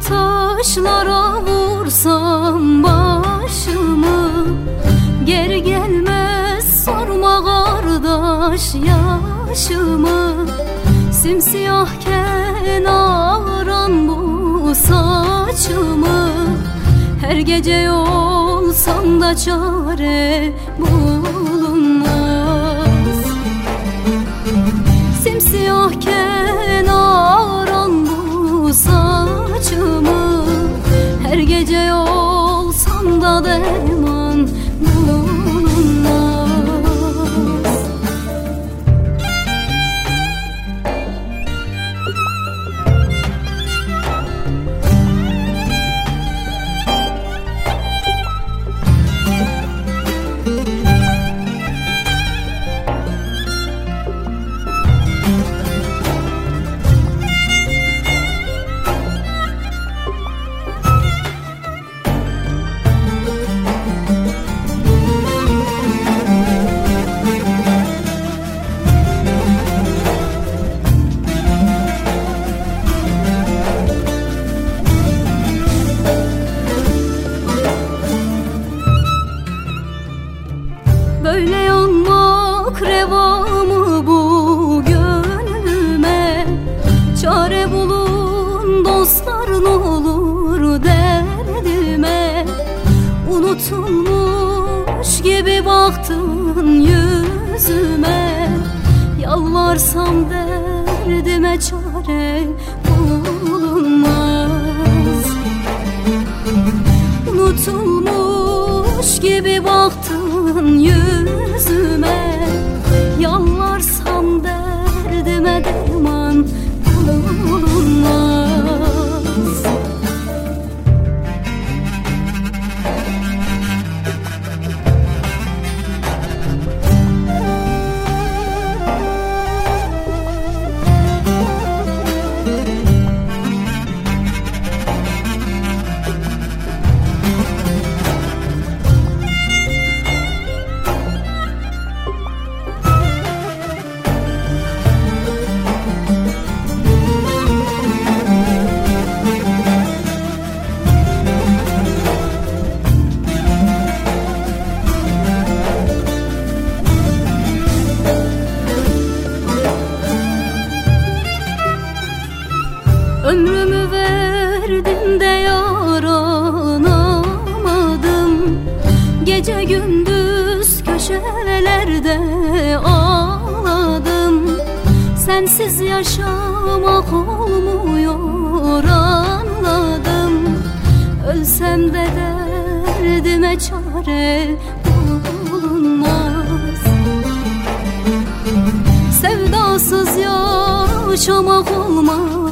taşlara vursam başımı, geri gelmez sorma kardeş yaşımı. Simsiyahken ağaran bu saçımı, her gece yolsam da çare bulunmaz. Simsiyahken ağaran bu saçımı, her gece yolsam da derman bulunmaz. Böyle yanmak reva mı bu gönlüme? Çare bulun dostlar, ne olur derdime. Unutulmuş gibi baktın yüzüme, yalvarsam derdime çare bulunmaz. Unutulmuş gibi baktın yüzüme, yalvarsam derdime derman bulunmaz. Ömrümü verdim de yaranamadım. Gece gündüz köşelerde ağladım. Sensiz yaşamak olmuyor anladım. Ölsem de derdime çare bulunmaz. Sevdasız yaşamak olmaz